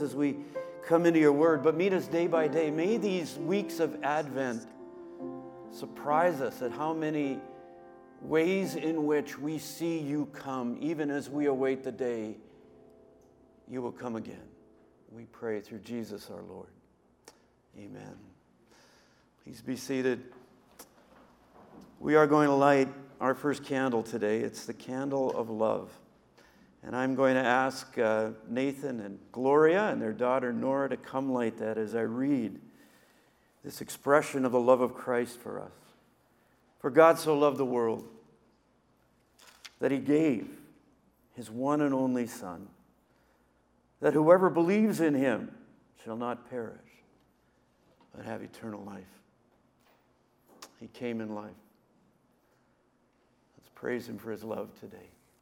as we come into your word, but meet us day by day. May these weeks of Advent surprise us at how many ways in which we see you come, even as we await the day you will come again. We pray through Jesus our Lord. Amen. Please be seated. We are going to light our first candle today. It's the candle of love. And I'm going to ask Nathan and Gloria and their daughter Nora to come light that as I read this expression of the love of Christ for us. For God so loved the world that he gave his one and only Son, that whoever believes in him shall not perish, but have eternal life. He came in life. Let's praise him for his love today.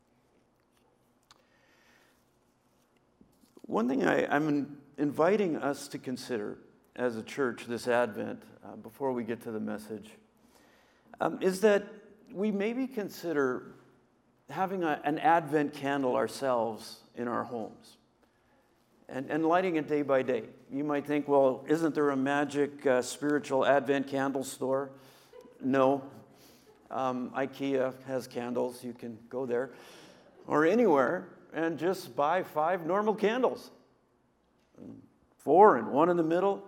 One thing I'm inviting us to consider as a church this Advent, before we get to the message, is that we maybe consider having an Advent candle ourselves in our homes and lighting it day by day. You might think, well, isn't there a magic spiritual Advent candle store? No. IKEA has candles. You can go there or anywhere and just buy 5 normal candles, 4 and 1 in the middle.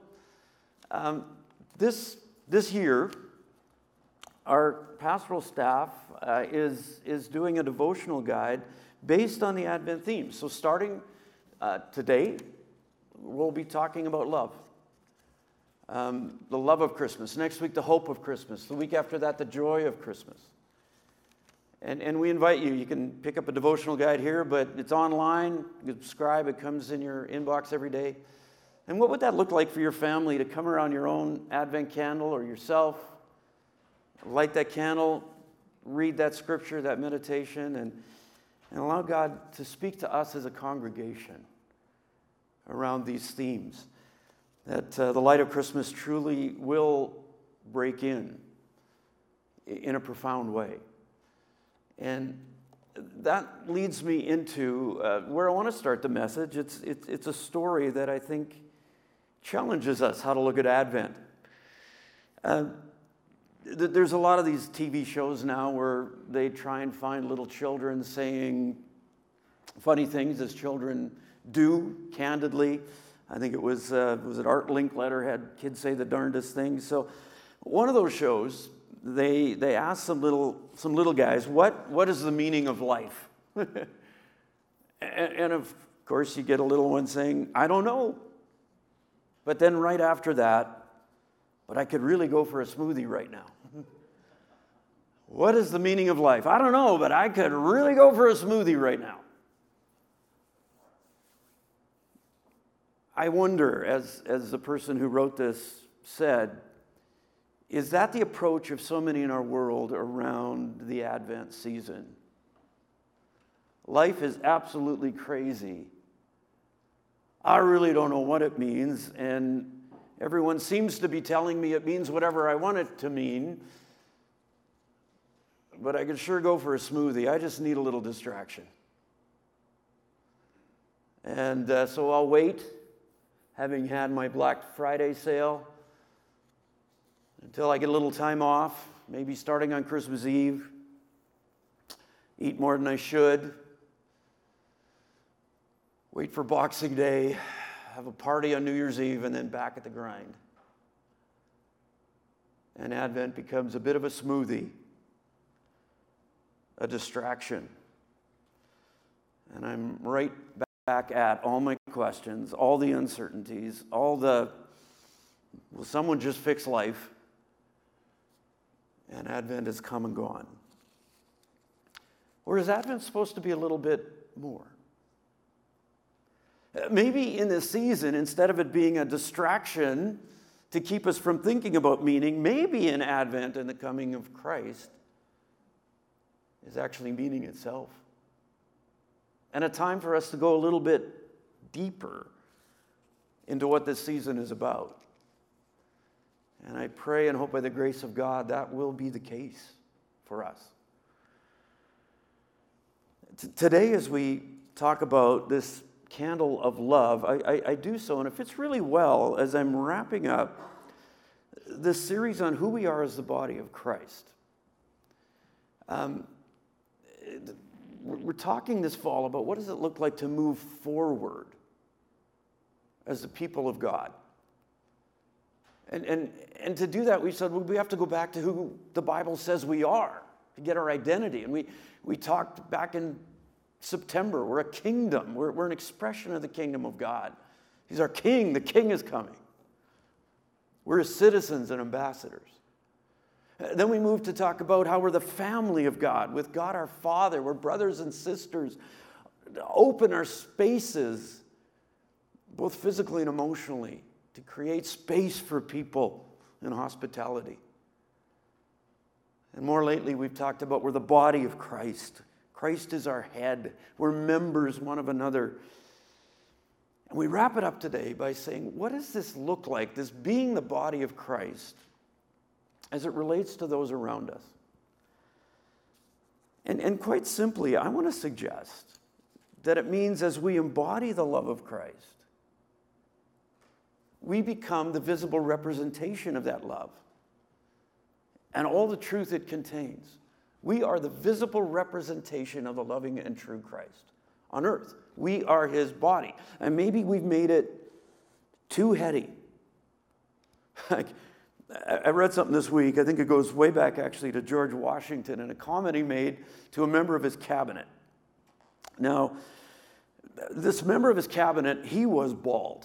This year, our pastoral staff is doing a devotional guide based on the Advent theme. So starting today, we'll be talking about love. The love of Christmas. Next week, the hope of Christmas. The week after that, the joy of Christmas. And we invite you. You can pick up a devotional guide here, but it's online. You can subscribe. It comes in your inbox every day. And what would that look like for your family to come around your own Advent candle or yourself, light that candle, read that scripture, that meditation, and allow God to speak to us as a congregation around these themes, that the light of Christmas truly will break in a profound way. And that leads me into where I want to start the message. It's a story that I think challenges us how to look at Advent. There's a lot of these TV shows now where they try and find little children saying funny things as children do, candidly. I think it was it Art Linkletter had kids say the darndest things. So one of those shows, they asked some little guys, what is the meaning of life? and of course you get a little one saying, I don't know. But then right after that, but I could really go for a smoothie right now. What is the meaning of life? I don't know, but I could really go for a smoothie right now. I wonder, as the person who wrote this said, is that the approach of so many in our world around the Advent season? Life is absolutely crazy. I really don't know what it means, and everyone seems to be telling me it means whatever I want it to mean, but I could sure go for a smoothie. I just need a little distraction. And so I'll wait, having had my Black Friday sale, until I get a little time off, maybe starting on Christmas Eve, eat more than I should, wait for Boxing Day, have a party on New Year's Eve, and then back at the grind. And Advent becomes a bit of a smoothie, a distraction. And I'm right back at all my questions, all the uncertainties, all the, will someone just fix life? And Advent has come and gone. Or is Advent supposed to be a little bit more? Maybe in this season, instead of it being a distraction to keep us from thinking about meaning, maybe in Advent and the coming of Christ is actually meaning itself. And a time for us to go a little bit deeper into what this season is about. And I pray and hope by the grace of God that will be the case for us. Today, as we talk about this candle of love, I do so, and it fits really well as I'm wrapping up this series on who we are as the body of Christ. We're talking this fall about what does it look like to move forward as the people of God. And to do that, we said, well, we have to go back to who the Bible says we are to get our identity. And we talked back in September, we're a kingdom. We're an expression of the kingdom of God. He's our king. The king is coming. We're his citizens and ambassadors. Then we moved to talk about how we're the family of God, with God our Father. We're brothers and sisters. Open our spaces, both physically and emotionally, to create space for people in hospitality. And more lately, we've talked about we're the body of Christ. Christ is our head. We're members one of another. And we wrap it up today by saying, what does this look like, this being the body of Christ, as it relates to those around us? And quite simply, I want to suggest that it means as we embody the love of Christ, we become the visible representation of that love and all the truth it contains. We are the visible representation of the loving and true Christ on earth. We are his body. And maybe we've made it too heady. I read something this week, I think it goes way back actually to George Washington, and a comment he made to a member of his cabinet. Now, this member of his cabinet, he was bald.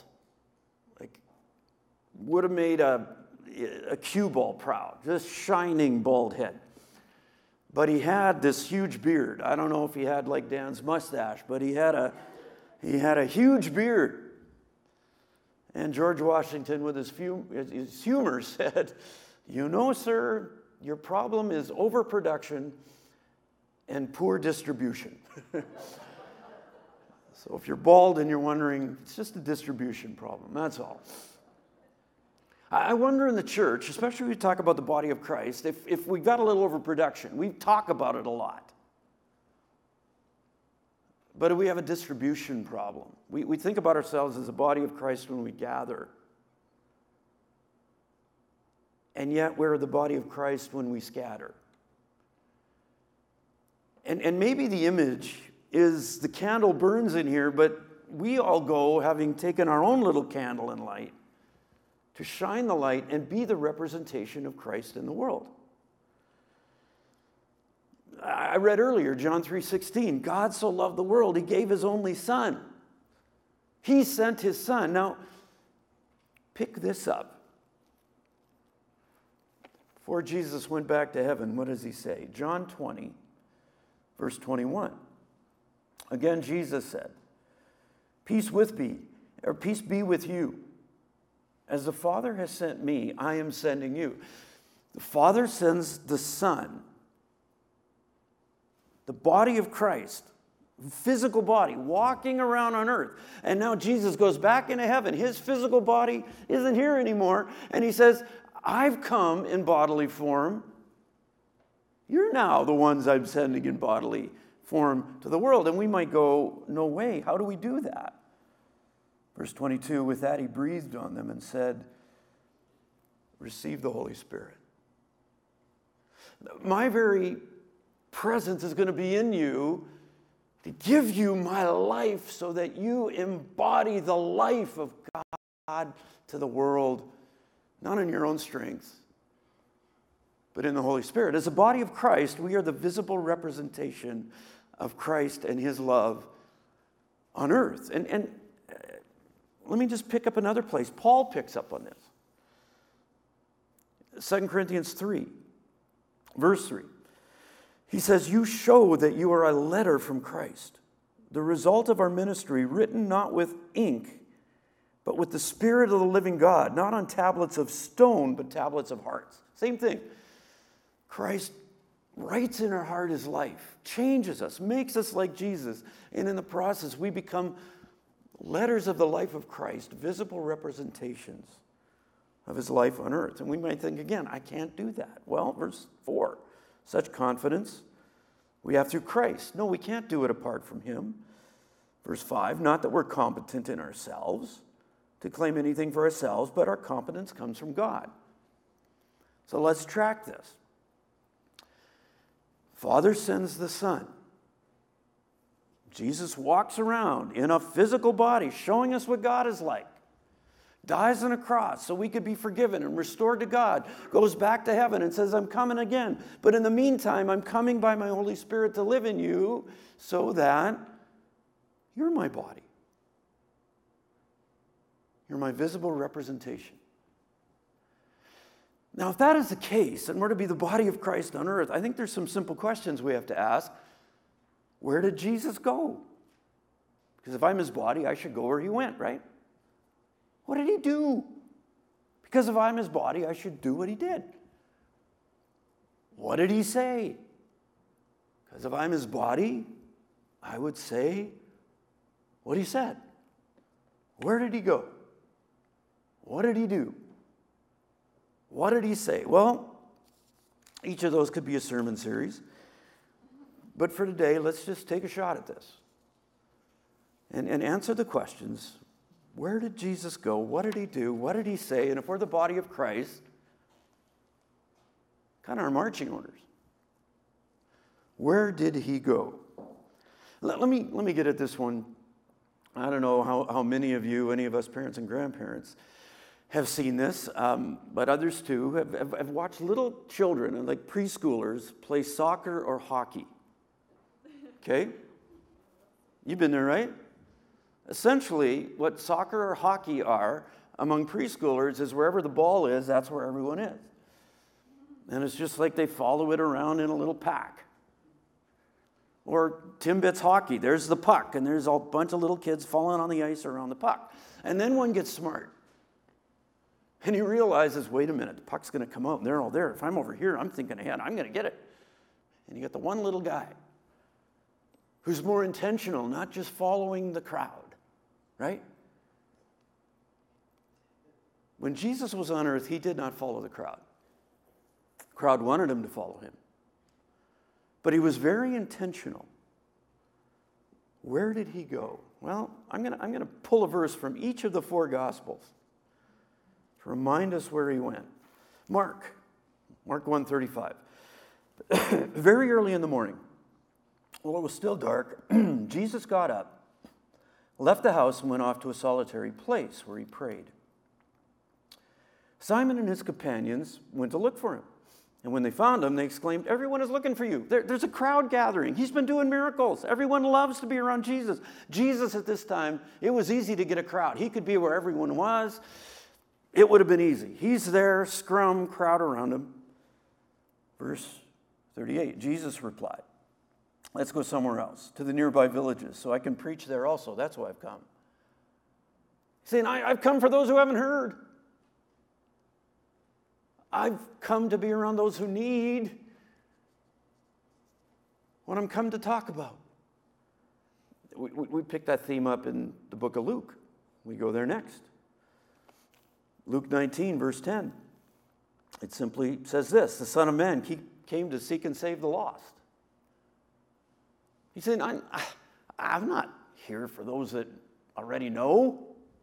Would have made a cue ball proud, just shining bald head. But he had this huge beard. I don't know if he had like Dan's mustache, but he had a huge beard. And George Washington, with his humor, said, "You know, sir, your problem is overproduction and poor distribution." So if you're bald and you're wondering, it's just a distribution problem, that's all. I wonder in the church, especially when we talk about the body of Christ, if we've got a little overproduction. We talk about it a lot. But do we have a distribution problem? We think about ourselves as a body of Christ when we gather. And yet we're the body of Christ when we scatter. And maybe the image is the candle burns in here, but we all go having taken our own little candle and light to shine the light and be the representation of Christ in the world. I read earlier, John 3:16, God so loved the world, he gave his only son. He sent his son. Now, pick this up. Before Jesus went back to heaven, what does he say? John 20, verse 21. Again, Jesus said, peace be with you. As the Father has sent me, I am sending you. The Father sends the Son, the body of Christ, physical body, walking around on earth. And now Jesus goes back into heaven. His physical body isn't here anymore. And he says, I've come in bodily form. You're now the ones I'm sending in bodily form to the world. And we might go, no way, how do we do that? Verse 22, with that he breathed on them and said, receive the Holy Spirit. My very presence is going to be in you to give you my life so that you embody the life of God to the world, not in your own strength, but in the Holy Spirit. As a body of Christ, we are the visible representation of Christ and his love on earth. And let me just pick up another place. Paul picks up on this. 2 Corinthians 3, verse 3. He says, you show that you are a letter from Christ, the result of our ministry, written not with ink, but with the Spirit of the living God, not on tablets of stone, but tablets of hearts. Same thing. Christ writes in our heart his life, changes us, makes us like Jesus, and in the process we become letters of the life of Christ, visible representations of his life on earth. And we might think again, I can't do that. Well, verse 4, such confidence we have through Christ. No, we can't do it apart from him. Verse 5, not that we're competent in ourselves to claim anything for ourselves, but our competence comes from God. So let's track this. Father sends the Son. Jesus walks around in a physical body, showing us what God is like. Dies on a cross so we could be forgiven and restored to God. Goes back to heaven and says, I'm coming again. But in the meantime, I'm coming by my Holy Spirit to live in you so that you're my body. You're my visible representation. Now, if that is the case, and we're to be the body of Christ on earth, I think there's some simple questions we have to ask. Where did Jesus go? Because if I'm his body, I should go where he went, right? What did he do? Because if I'm his body, I should do what he did. What did he say? Because if I'm his body, I would say what he said. Where did he go? What did he do? What did he say? Well, each of those could be a sermon series. But for today, let's just take a shot at this and answer the questions. Where did Jesus go? What did he do? What did he say? And if we're the body of Christ, kind of our marching orders. Where did he go? Let me get at this one. I don't know how many of you, any of us parents and grandparents, have seen this, but others too, have watched little children, like preschoolers, play soccer or hockey. Okay? You've been there, right? Essentially, what soccer or hockey are among preschoolers is wherever the ball is, that's where everyone is. And it's just like they follow it around in a little pack. Or Timbits hockey, there's the puck, and there's a bunch of little kids falling on the ice around the puck. And then one gets smart. And he realizes, wait a minute, the puck's going to come out, and they're all there. If I'm over here, I'm thinking ahead, I'm going to get it. And you got the one little guy who's more intentional, not just following the crowd, right? When Jesus was on earth, he did not follow the crowd. The crowd wanted him to follow him. But he was very intentional. Where did he go? Well, I'm going to pull a verse from each of the four Gospels to remind us where he went. Mark 1:35. Very early in the morning, while it was still dark, Jesus got up, left the house, and went off to a solitary place where he prayed. Simon and his companions went to look for him. And when they found him, they exclaimed, "Everyone is looking for you." There's a crowd gathering. He's been doing miracles. Everyone loves to be around Jesus. Jesus at this time, it was easy to get a crowd. He could be where everyone was. It would have been easy. He's there, scrum, crowd around him. Verse 38, Jesus replied, "Let's go somewhere else, to the nearby villages, so I can preach there also. That's why I've come." He's saying, I've come for those who haven't heard. I've come to be around those who need what I'm come to talk about. We pick that theme up in the book of Luke. We go there next. Luke 19, verse 10. It simply says this: the Son of Man came to seek and save the lost. He's saying, I'm not here for those that already know.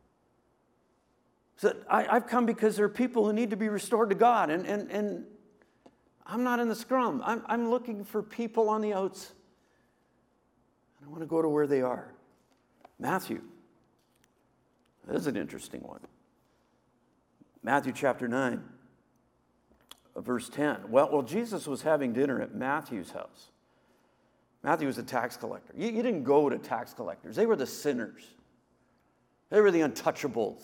So I've come because there are people who need to be restored to God, and I'm not in the scrum. I'm looking for people on the outs. I want to go to where they are. Matthew. This is an interesting one. Matthew chapter 9, verse 10. Well, Jesus was having dinner at Matthew's house. Matthew was a tax collector. You didn't go to tax collectors. They were the sinners. They were the untouchables.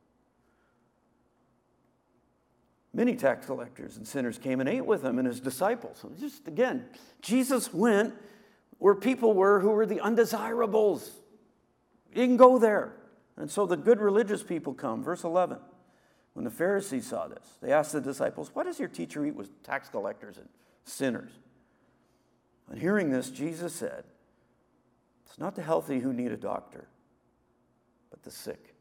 Many tax collectors and sinners came and ate with him and his disciples. Just again, Jesus went where people were who were the undesirables. You can go there. And so the good religious people come. Verse 11. When the Pharisees saw this, they asked the disciples, "Why does your teacher eat with tax collectors and sinners?" On hearing this, Jesus said, "It's not the healthy who need a doctor, but the sick."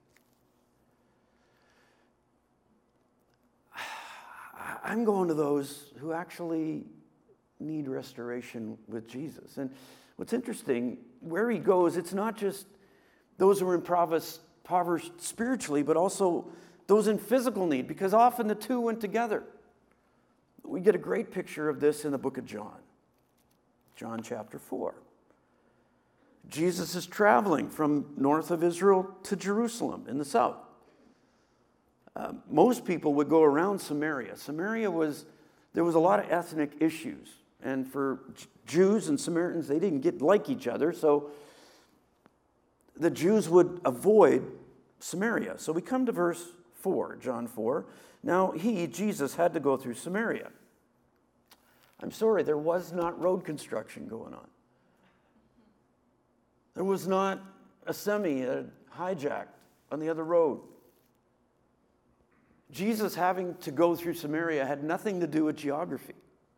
I'm going to those who actually need restoration with Jesus. And what's interesting, where he goes, it's not just those who were impoverished spiritually, but also those in physical need, because often the two went together. We get a great picture of this in the book of John. John chapter 4. Jesus is traveling from north of Israel to Jerusalem in the south. Most people would go around Samaria. There was a lot of ethnic issues. And for Jews and Samaritans, they didn't like each other. So the Jews would avoid Samaria. So we come to verse 4, John 4. Now Jesus, had to go through Samaria. I'm sorry, there was not road construction going on. There was not a semi hijacked on the other road. Jesus having to go through Samaria had nothing to do with geography.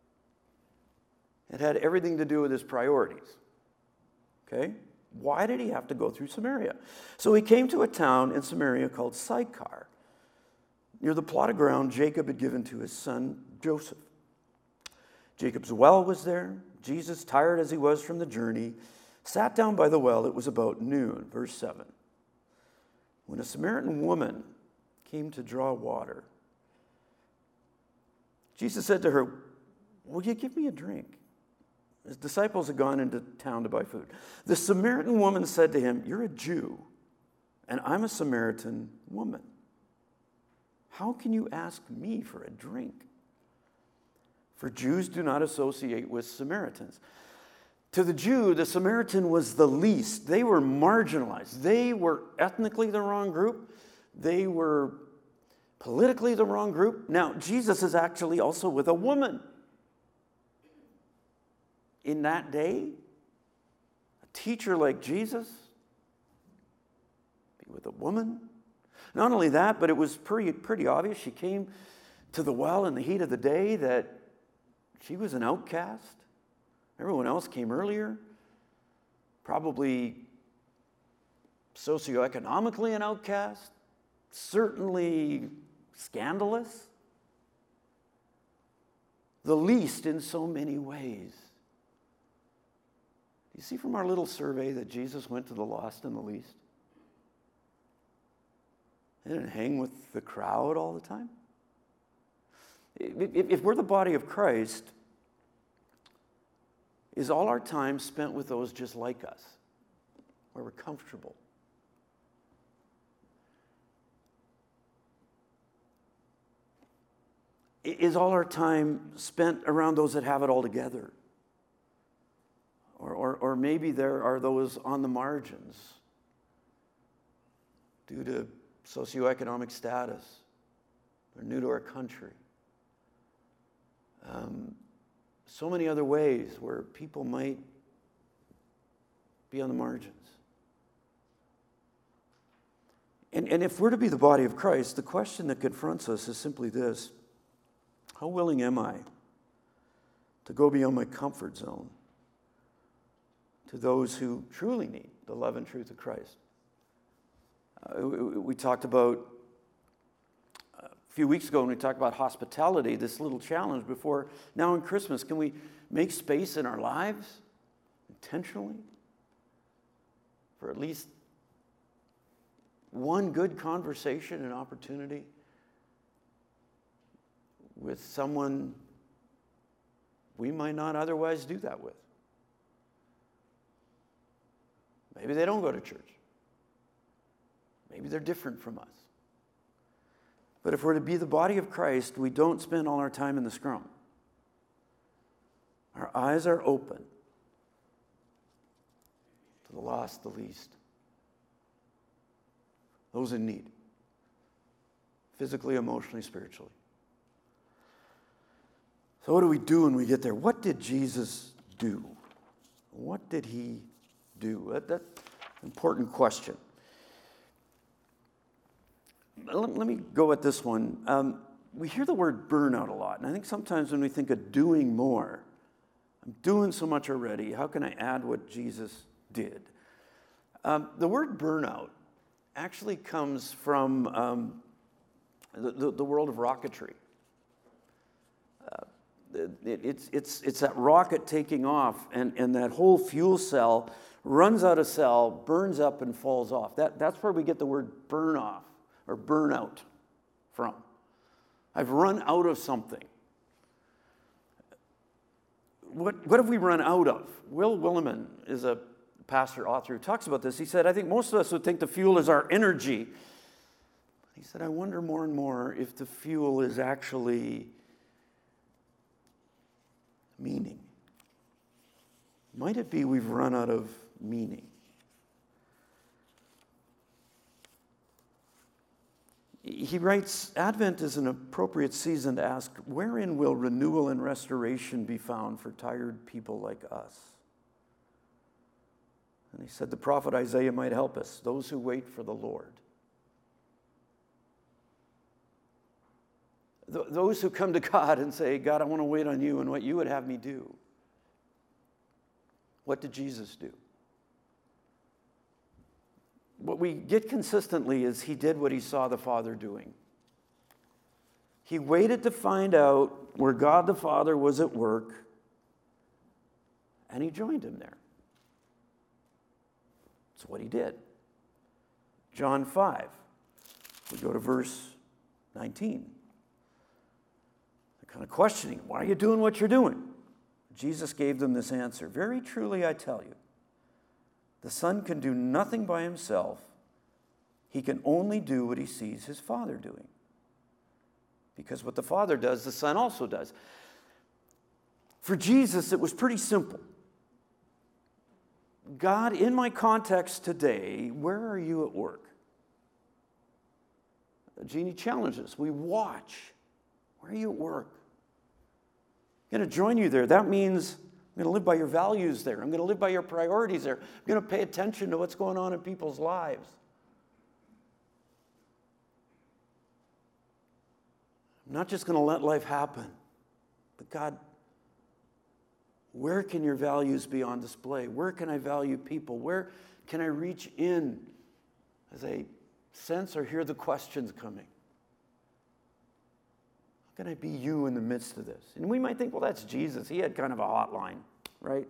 It had everything to do with his priorities. Okay? Why did he have to go through Samaria? So he came to a town in Samaria called Sychar, near the plot of ground Jacob had given to his son Joseph. Jacob's well was there. Jesus, tired as he was from the journey, sat down by the well. It was about noon. Verse 7. When a Samaritan woman came to draw water, Jesus said to her, "Will you give me a drink?" His disciples had gone into town to buy food. The Samaritan woman said to him, "You're a Jew, and I'm a Samaritan woman. How can you ask me for a drink?" For Jews do not associate with Samaritans. To the Jew, the Samaritan was the least. They were marginalized. They were ethnically the wrong group. They were politically the wrong group. Now, Jesus is actually also with a woman. In that day, a teacher like Jesus be with a woman. Not only that, but it was pretty obvious. She came to the well in the heat of the day that she was an outcast. Everyone else came earlier. Probably socioeconomically an outcast. Certainly scandalous. The least in so many ways. You see from our little survey that Jesus went to the lost and the least? He didn't hang with the crowd all the time. If we're the body of Christ, is all our time spent with those just like us, where we're comfortable? Is all our time spent around those that have it all together? Or maybe there are those on the margins due to socioeconomic status. They're new to our country. So many other ways where people might be on the margins. And if we're to be the body of Christ, the question that confronts us is simply this: how willing am I to go beyond my comfort zone to those who truly need the love and truth of Christ? We talked about, a few weeks ago when we talked about hospitality, this little challenge before now in Christmas. Can we make space in our lives intentionally for at least one good conversation and opportunity with someone we might not otherwise do that with? Maybe they don't go to church. Maybe they're different from us. But if we're to be the body of Christ, we don't spend all our time in the scrum. Our eyes are open to the lost, the least, those in need, physically, emotionally, spiritually. So what do we do when we get there? What did Jesus do? What did he do? That's an important question. Let me go at this one. We hear the word burnout a lot, and I think sometimes when we think of doing more, I'm doing so much already, how can I add what Jesus did? The word burnout actually comes from the world of rocketry. It's that rocket taking off, and that whole fuel cell runs out of cell, burns up, and falls off. That's where we get the word burn off or burnout from. I've run out of something. What have we run out of? Will Willimon is a pastor, author who talks about this. He said, I think most of us would think the fuel is our energy. He said, I wonder more and more if the fuel is actually meaning. Might it be we've run out of meaning? He writes, Advent is an appropriate season to ask, wherein will renewal and restoration be found for tired people like us? And he said the prophet Isaiah might help us, those who wait for the Lord. Those who come to God and say, God, I want to wait on you and what you would have me do. What did Jesus do? What we get consistently is he did what he saw the Father doing. He waited to find out where God the Father was at work, and he joined him there. That's what he did. John 5, we go to verse 19. They're kind of questioning, why are you doing what you're doing? Jesus gave them this answer, very truly I tell you, the Son can do nothing by himself. He can only do what he sees his Father doing. Because what the Father does, the Son also does. For Jesus, it was pretty simple. God, in my context today, where are you at work? Jeannie challenges. We watch. Where are you at work? I'm going to join you there. That means I'm going to live by your values there. I'm going to live by your priorities there. I'm going to pay attention to what's going on in people's lives. I'm not just going to let life happen. But God, where can your values be on display? Where can I value people? Where can I reach in as I sense or hear the questions coming? How can I be you in the midst of this? And we might think, well, that's Jesus. He had kind of a hotline, right?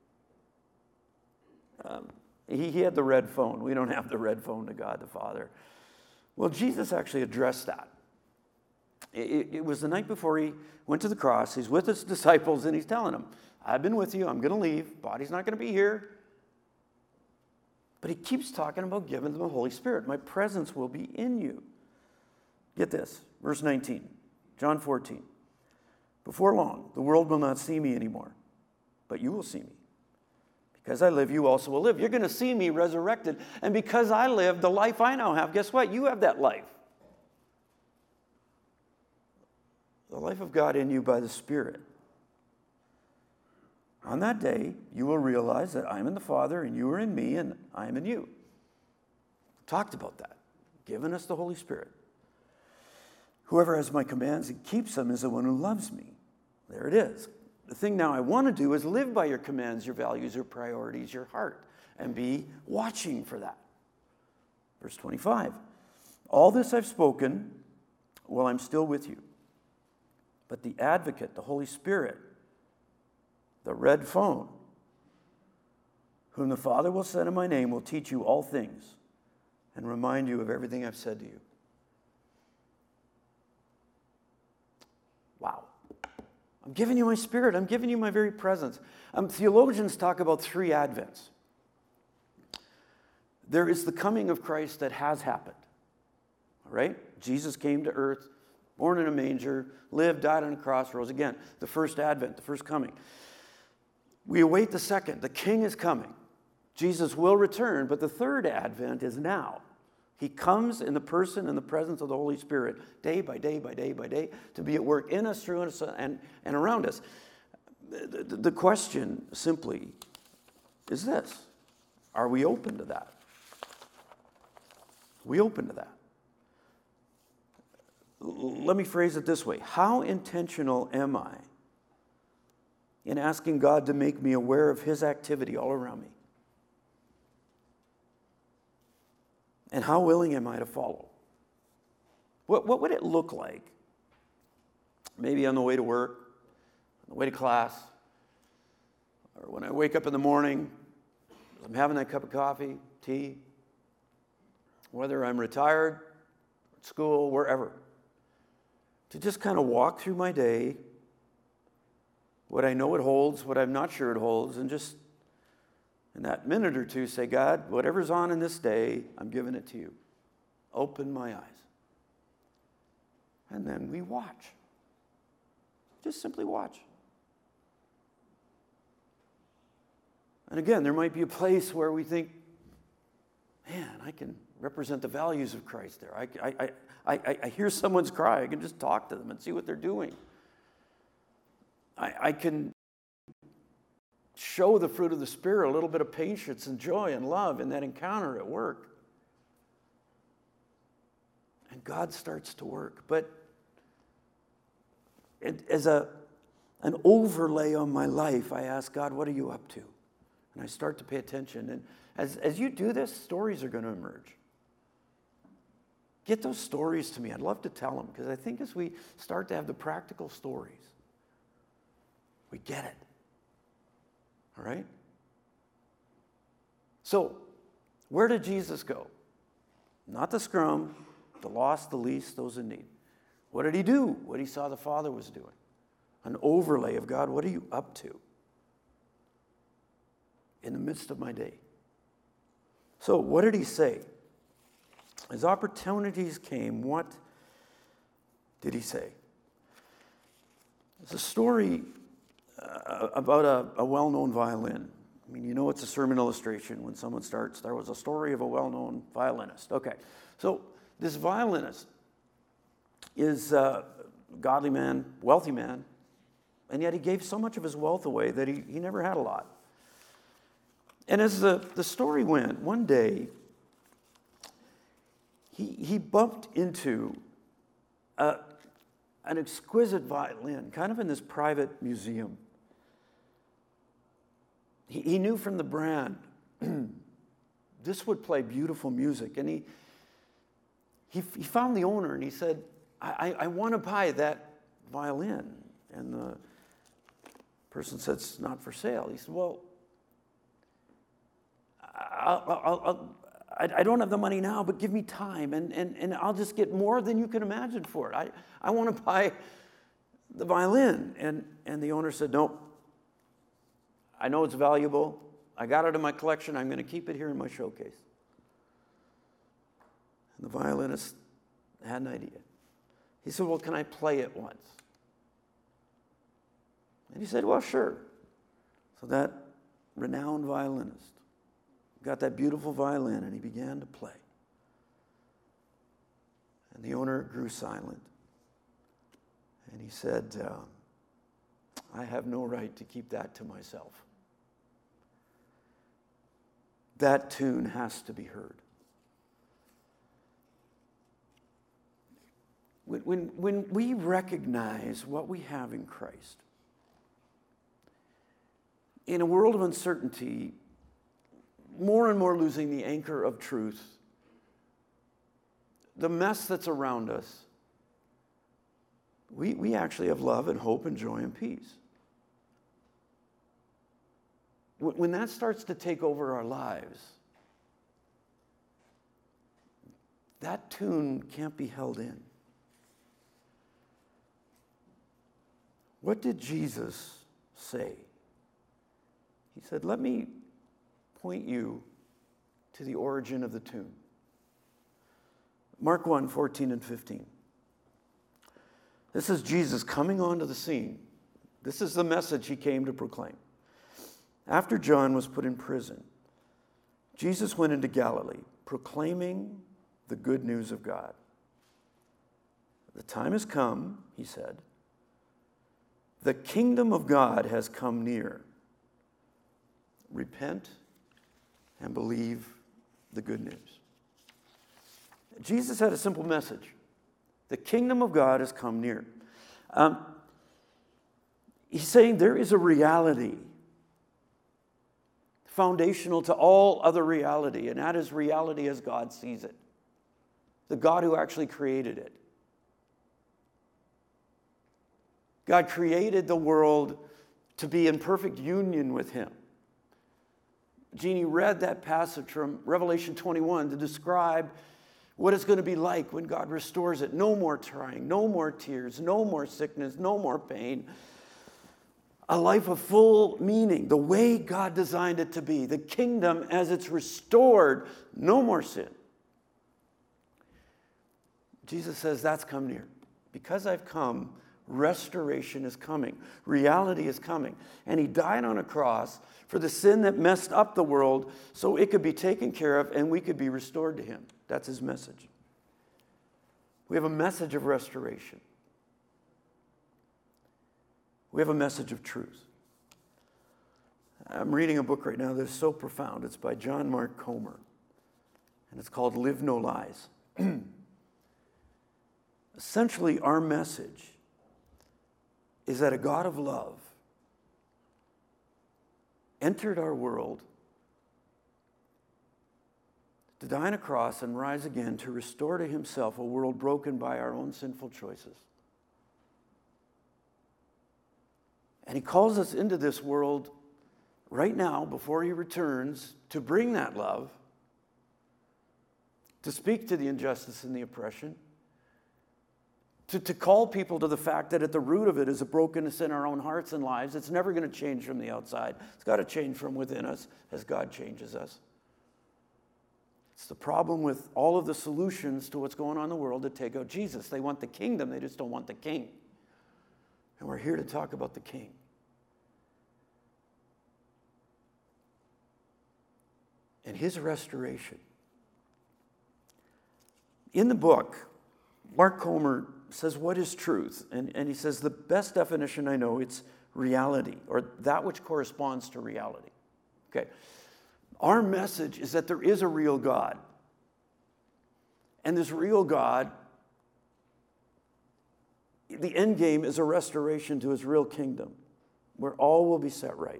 He had the red phone. We don't have the red phone to God the Father. Well, Jesus actually addressed that. It was the night before he went to the cross. He's with his disciples, and he's telling them, I've been with you. I'm going to leave. Body's not going to be here. But he keeps talking about giving them the Holy Spirit. My presence will be in you. Get this, verse 19, John 14. Before long, the world will not see me anymore, but you will see me. Because I live, you also will live. You're going to see me resurrected. And because I live, the life I now have, guess what? You have that life. The life of God in you by the Spirit. On that day, you will realize that I am in the Father, and you are in me, and I am in you. Talked about that. Given us the Holy Spirit. Whoever has my commands and keeps them is the one who loves me. There it is. The thing now I want to do is live by your commands, your values, your priorities, your heart, and be watching for that. Verse 25. All this I've spoken while I'm still with you. But the advocate, the Holy Spirit, the red phone, whom the Father will send in my name, will teach you all things and remind you of everything I've said to you. Wow. I'm giving you my Spirit. I'm giving you my very presence. Theologians talk about 3 Advents. There is the coming of Christ that has happened. All right? Jesus came to earth, born in a manger, lived, died on a cross, rose again. The first Advent, the first coming. We await the second. The King is coming. Jesus will return, but the third Advent is now. He comes in the person and the presence of the Holy Spirit, day by day by day by day, to be at work in us, through us, and around us. The question simply is this. Are we open to that? Are we open to that? Let me phrase it this way. How intentional am I in asking God to make me aware of his activity all around me? And how willing am I to follow? What would it look like? Maybe on the way to work, on the way to class, or when I wake up in the morning, I'm having that cup of coffee, tea, whether I'm retired, at school, wherever, to just kind of walk through my day, what I know it holds, what I'm not sure it holds, and just in that minute or two say, God, whatever's on in this day, I'm giving it to you. Open my eyes. And then we watch. Just simply watch. And again, there might be a place where we think, man, I can represent the values of Christ there. I hear someone's cry. I can just talk to them and see what they're doing. I can show the fruit of the Spirit, a little bit of patience and joy and love in that encounter at work. And God starts to work. But as an overlay on my life, I ask God, what are you up to? And I start to pay attention. And as you do this, stories are going to emerge. Get those stories to me. I'd love to tell them, because I think as we start to have the practical stories, we get it. All right? So, where did Jesus go? Not the scrum, the lost, the least, those in need. What did he do? What he saw the Father was doing. An overlay of God, what are you up to in the midst of my day? So, what did he say? As opportunities came, what did he say? It's a story about a well-known violin. I mean, you know it's a sermon illustration when someone starts, there was a story of a well-known violinist. Okay, so this violinist is a godly man, wealthy man, and yet he gave so much of his wealth away that he never had a lot. And as the story went, one day, he bumped into an exquisite violin, kind of in this private museum. He knew from the brand, this would play beautiful music. And he found the owner and he said, I want to buy that violin. And the person said, it's not for sale. He said, well, I don't have the money now, but give me time, and I'll just get more than you can imagine for it. I want to buy the violin. And the owner said, no, I know it's valuable. I got it in my collection. I'm going to keep it here in my showcase. And the violinist had an idea. He said, well, can I play it once? And he said, well, sure. So that renowned violinist got that beautiful violin, and he began to play. And the owner grew silent. And he said, I have no right to keep that to myself. That tune has to be heard. When we recognize what we have in Christ, in a world of uncertainty, more and more losing the anchor of truth, the mess that's around us, we actually have love and hope and joy and peace. When that starts to take over our lives, that tune can't be held in. What did Jesus say? He said, let me point you to the origin of the tune. Mark 1, 14 and 15. This is Jesus coming onto the scene. This is the message he came to proclaim. After John was put in prison, Jesus went into Galilee, proclaiming the good news of God. The time has come, he said. The kingdom of God has come near. Repent and believe the good news. Jesus had a simple message. The kingdom of God has come near. He's saying there is a reality foundational to all other reality, and that is reality as God sees it. The God who actually created it. God created the world to be in perfect union with him. Jeannie read that passage from Revelation 21 to describe what it's going to be like when God restores it. No more trying, no more tears, no more sickness, no more pain. A life of full meaning, the way God designed it to be. The kingdom as it's restored, no more sin. Jesus says, that's come near. Because I've come, restoration is coming. Reality is coming. And he died on a cross for the sin that messed up the world so it could be taken care of and we could be restored to him. That's his message. We have a message of restoration. We have a message of truth. I'm reading a book right now that's so profound. It's by John Mark Comer. And it's called Live No Lies. Essentially, our message is that a God of love entered our world to die on a cross and rise again to restore to himself a world broken by our own sinful choices. And he calls us into this world right now before he returns to bring that love, to speak to the injustice and the oppression, to call people to the fact that at the root of it is a brokenness in our own hearts and lives. It's never going to change from the outside. It's got to change from within us as God changes us. It's the problem with all of the solutions to what's going on in the world that take out Jesus. They want the kingdom, they just don't want the king. And we're here to talk about the king. And his restoration. In the book, Mark Comer says, what is truth? And he says, the best definition I know, it's reality, or that which corresponds to reality. Okay. Our message is that there is a real God. And this real God, the end game is a restoration to his real kingdom, where all will be set right.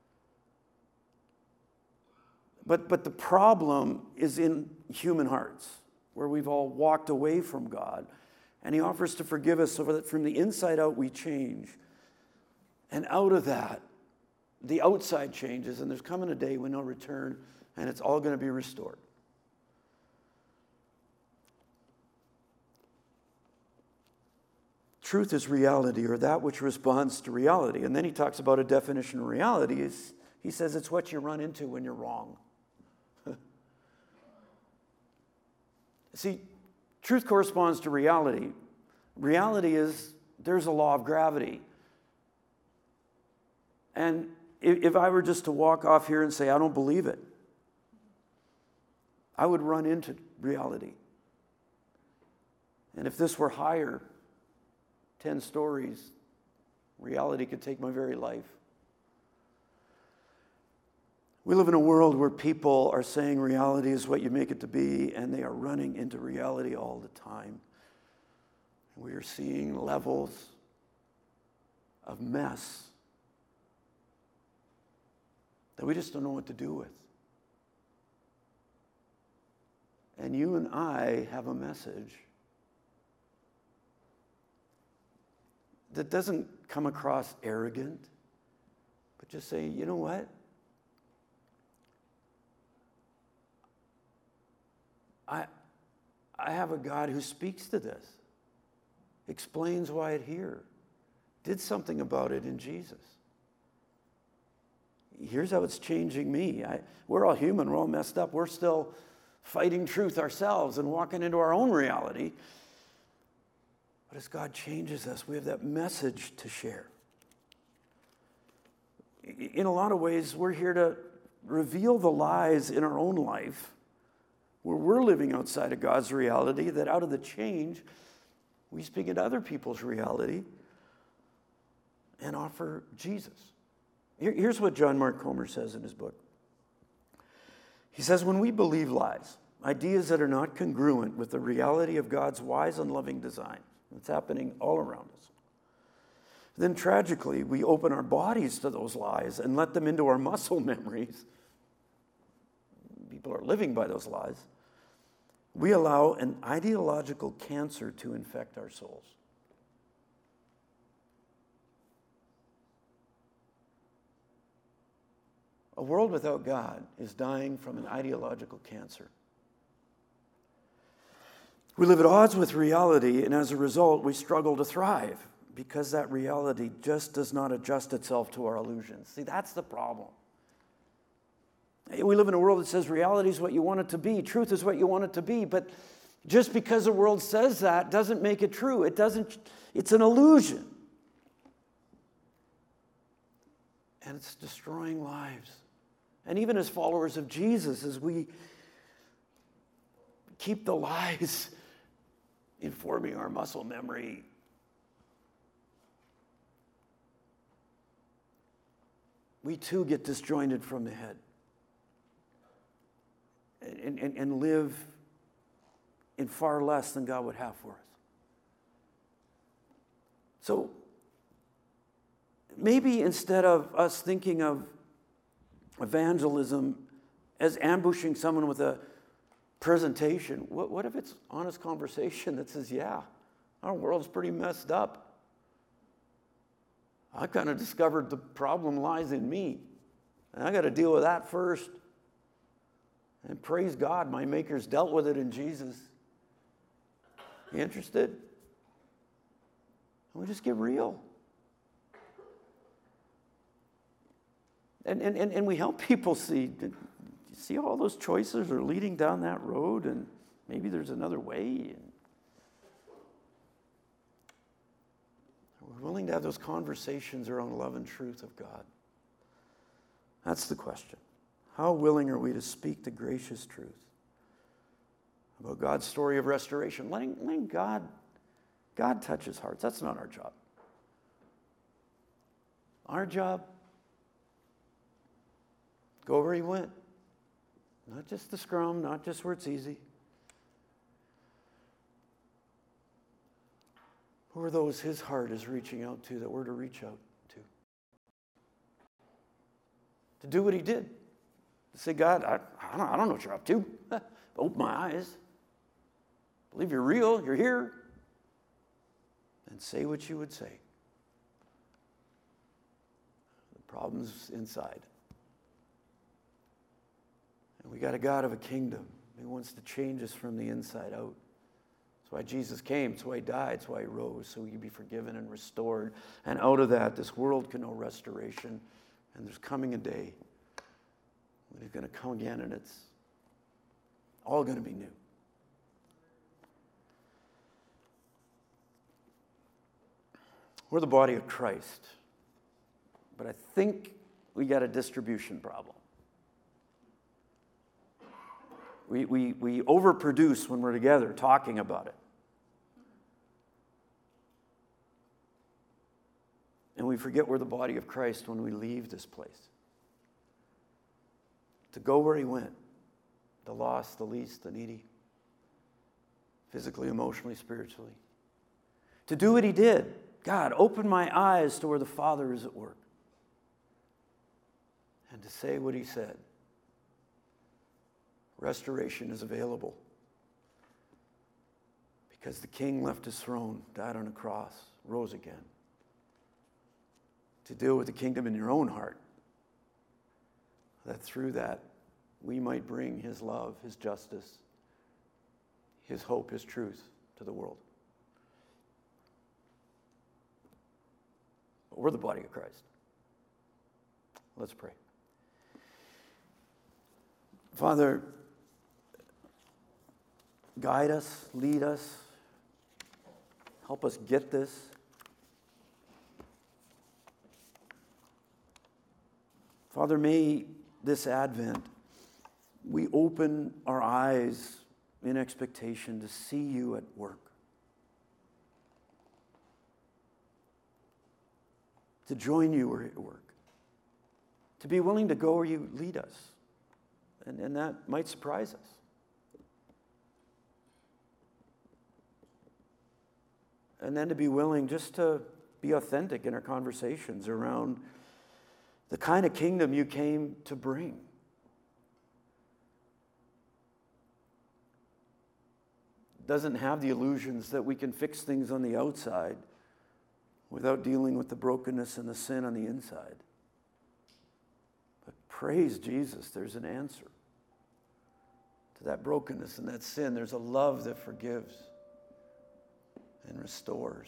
But the problem is in human hearts, where we've all walked away from God. And he offers to forgive us so that from the inside out we change. And out of that, the outside changes, and there's coming a day when he'll return, and it's all going to be restored. Truth is reality, or that which responds to reality. And then he talks about a definition of reality. He says it's what you run into when you're wrong. See, truth corresponds to reality. Reality is there's a law of gravity. And if I were just to walk off here and say, I don't believe it, I would run into reality. And if this were higher, 10 stories, reality could take my very life. We live in a world where people are saying reality is what you make it to be, and they are running into reality all the time. We are seeing levels of mess that we just don't know what to do with. And you and I have a message that doesn't come across arrogant, but just say, you know what? I have a God who speaks to this, explains why it's here, did something about it in Jesus. Here's how it's changing me. We're all human, we're all messed up. We're still fighting truth ourselves and walking into our own reality. But as God changes us, we have that message to share. In a lot of ways, we're here to reveal the lies in our own life where we're living outside of God's reality, that out of the change, we speak into other people's reality and offer Jesus. Here's what John Mark Comer says in his book. He says, when we believe lies, ideas that are not congruent with the reality of God's wise and loving design, it's happening all around us, then tragically, we open our bodies to those lies and let them into our muscle memories. People are living by those lies. We allow an ideological cancer to infect our souls. A world without God is dying from an ideological cancer. We live at odds with reality, and as a result, we struggle to thrive because that reality just does not adjust itself to our illusions. See, that's the problem. We live in a world that says reality is what you want it to be, truth is what you want it to be, but just because the world says that doesn't make it true. It's an illusion. And it's destroying lives. And even as followers of Jesus, as we keep the lies informing our muscle memory, we too get disjointed from the head and live in far less than God would have for us. So maybe instead of us thinking of evangelism as ambushing someone with a presentation, what if it's honest conversation that says, yeah, our world's pretty messed up. I kind of discovered the problem lies in me, and I got to deal with that first. And praise God, my Maker's dealt with it in Jesus. You interested? And we just get real. And we help people see, you see all those choices are leading down that road, and maybe there's another way. And we're willing to have those conversations around love and truth of God. That's the question. How willing are we to speak the gracious truth about God's story of restoration? Letting God touch his hearts. That's not our job. Our job, go where he went. Not just the scrum, not just where it's easy. Who are those his heart is reaching out to that we're to reach out to? To do what he did. To say, God, I don't know what you're up to. Open my eyes. Believe you're real, you're here. And say what you would say. The problem's inside. And we got a God of a kingdom. He wants to change us from the inside out. That's why Jesus came. That's why he died. That's why he rose. So you'd be forgiven and restored. And out of that, this world can know restoration. And there's coming a day when he's going to come again, and it's all going to be new. We're the body of Christ. But I think we got a distribution problem. We overproduce when we're together talking about it. And we forget we're the body of Christ when we leave this place. To go where he went, the lost, the least, the needy, physically, emotionally, spiritually. To do what he did. God, open my eyes to where the Father is at work. And to say what he said. Restoration is available. Because the King left his throne, died on a cross, rose again. To deal with the kingdom in your own heart. That through that, we might bring his love, his justice, his hope, his truth to the world. But we're the body of Christ. Let's pray. Father, guide us, lead us, help us get this. Father, may this Advent, we open our eyes in expectation to see you at work. To join you at work. To be willing to go where you lead us. And that might surprise us. And then to be willing just to be authentic in our conversations around the kind of kingdom you came to bring. It doesn't have the illusions that we can fix things on the outside without dealing with the brokenness and the sin on the inside. But Praise Jesus, there's an answer to that brokenness and that sin. There's a love that forgives and restores.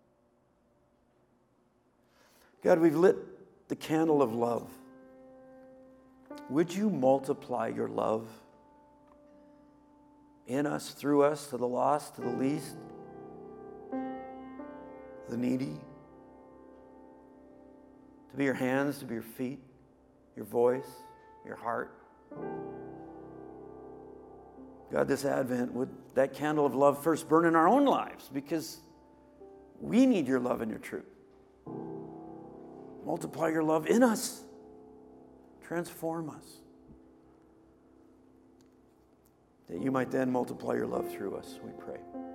God, we've lit the candle of love. Would you multiply your love in us, through us, to the lost, to the least, the needy? To be your hands, to be your feet, your voice, your heart. God, this Advent, would that candle of love first burn in our own lives, because we need your love and your truth. Multiply your love in us. Transform us. That you might then multiply your love through us, we pray.